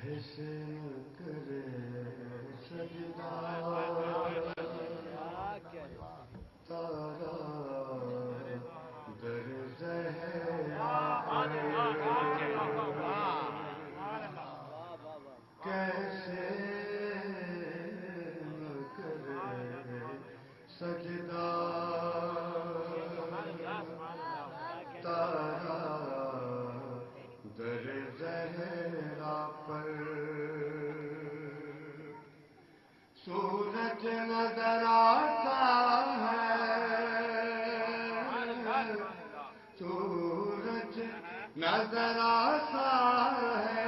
کیسے نہ کرے سجدہ تارا در زہرا پر، کیسے نہ کرے سجدہ تارا در زہرا پر، سورج نظر آتا ہے، سورج نظر آتا ہے،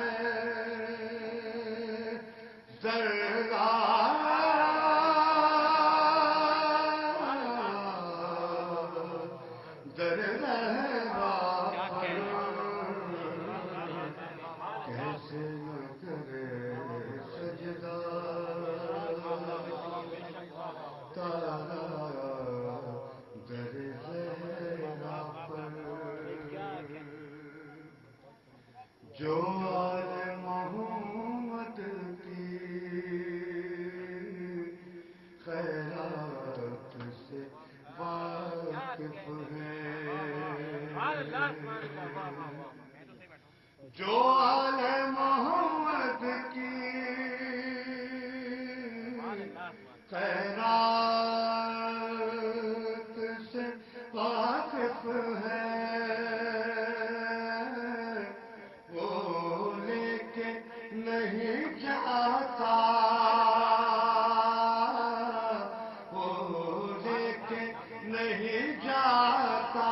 ذرا در زہرا پر، کیسے نہ کرے سجدہ تارا در زہرا پر، جو آل محمد کی خیرات سے واقف ہیں، جو آل محمد کی خیرات سے واقف ہے، وہ لے کے نہیں جاتا، وہ لے کے نہیں جاتا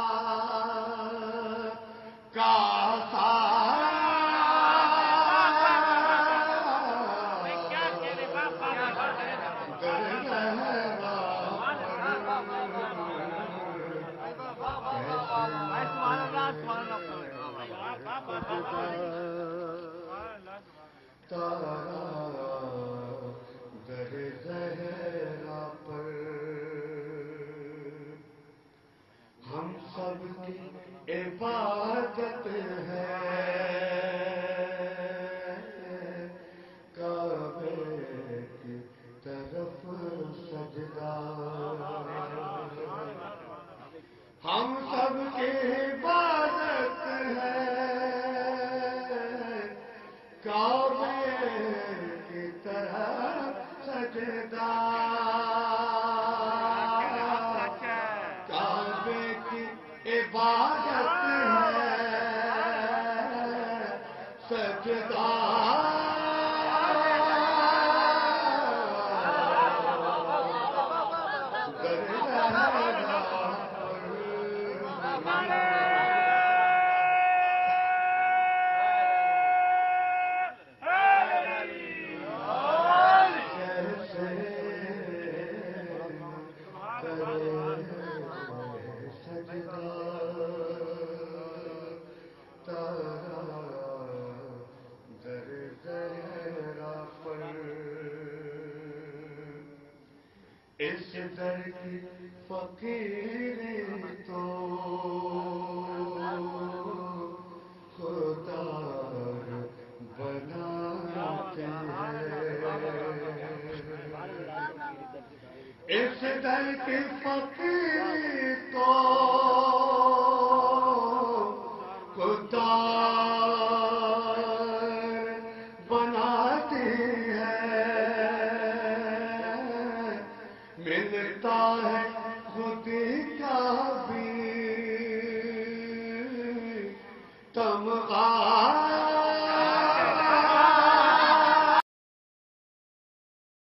کاسا تارا در زہرا پر، ہم سب کی عبادت ہے کعبے کی طرف سجدہ، ہم سب کی عبادت ہے کعبے کی طرف سجدہ، کعبے کی عبادت ہے سجدہ، اس در کی فقیری تو خدا بناتے ہیں، اس در کی فقیری تو خدا بناتی ہے، ملتا ہے خودی کا بھی تمغہ